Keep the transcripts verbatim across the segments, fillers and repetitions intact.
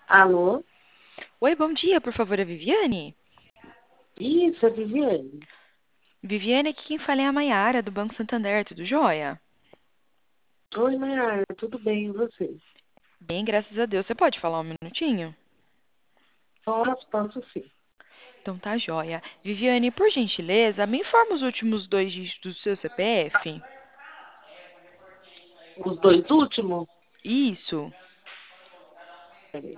Alô? Oi, bom dia, por favor, a Viviane? Isso, é Viviane. Viviane, aqui quem fala é a Maiara, do Banco Santander, tudo jóia? Oi, Mayara, tudo bem e você? Bem, graças a Deus. Você pode falar um minutinho? Posso, posso sim. Então tá jóia. Viviane, por gentileza, me informa os últimos dois dígitos do seu C P F? Os dois últimos? Isso. Peraí.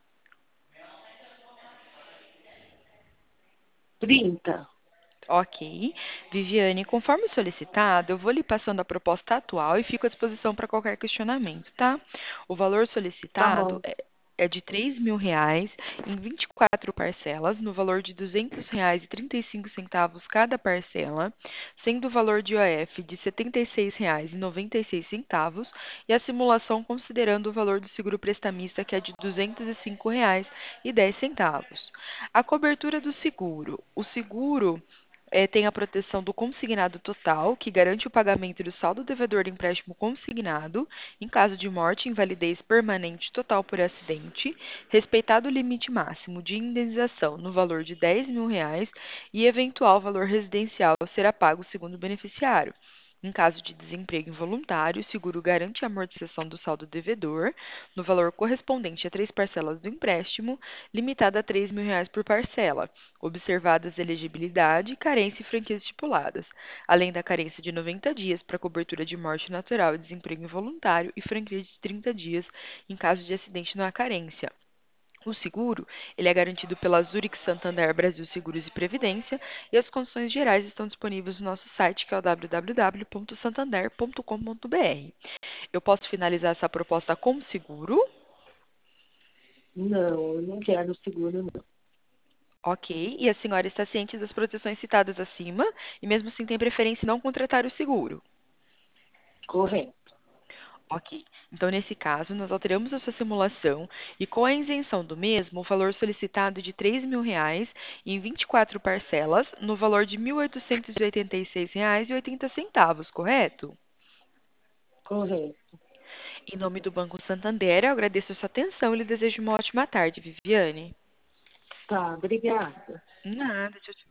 trinta. Ok. Viviane, conforme solicitado, eu vou lhe passando a proposta atual e fico à disposição para qualquer questionamento, tá? O valor Tá solicitado bom. é é de três mil reais em vinte e quatro parcelas, no valor de duzentos reais e trinta e cinco centavos cada parcela, sendo o valor de O F de setenta e seis reais e noventa e seis centavos e a simulação considerando o valor do seguro prestamista, que é de duzentos e cinco reais e dez centavos. A cobertura do seguro. O seguro eh, tem a proteção do consignado total, que garante o pagamento do saldo devedor do empréstimo consignado, em caso de morte, invalidez permanente total por acidente, respeitado o limite máximo de indenização no valor de dez mil reais e eventual valor residencial será pago segundo o beneficiário. Em caso de desemprego involuntário, o seguro garante a amortização do saldo devedor no valor correspondente a três parcelas do empréstimo, limitada a três mil reais por parcela, observadas elegibilidade, carência e franquias estipuladas, além da carência de noventa dias para cobertura de morte natural e desemprego involuntário e franquia de trinta dias em caso de acidente na carência. O seguro, ele é garantido pela Zurich Santander Brasil Seguros e Previdência e as condições gerais estão disponíveis no nosso site, que é o w w w ponto santander ponto com ponto b r. Eu posso finalizar essa proposta com seguro? Não, eu não quero seguro, não. Ok. E a senhora está ciente das proteções citadas acima e mesmo assim tem preferência em não contratar o seguro? Correto. Ok. Então, nesse caso, nós alteramos a sua simulação e, com a isenção do mesmo, o valor solicitado é de três mil reais em vinte e quatro parcelas, no valor de mil oitocentos e oitenta e seis reais e oitenta centavos, correto? Correto. Em nome do Banco Santander, eu agradeço a sua atenção e lhe desejo uma ótima tarde, Viviane. Tá, obrigada. Nada, tchau, tchau.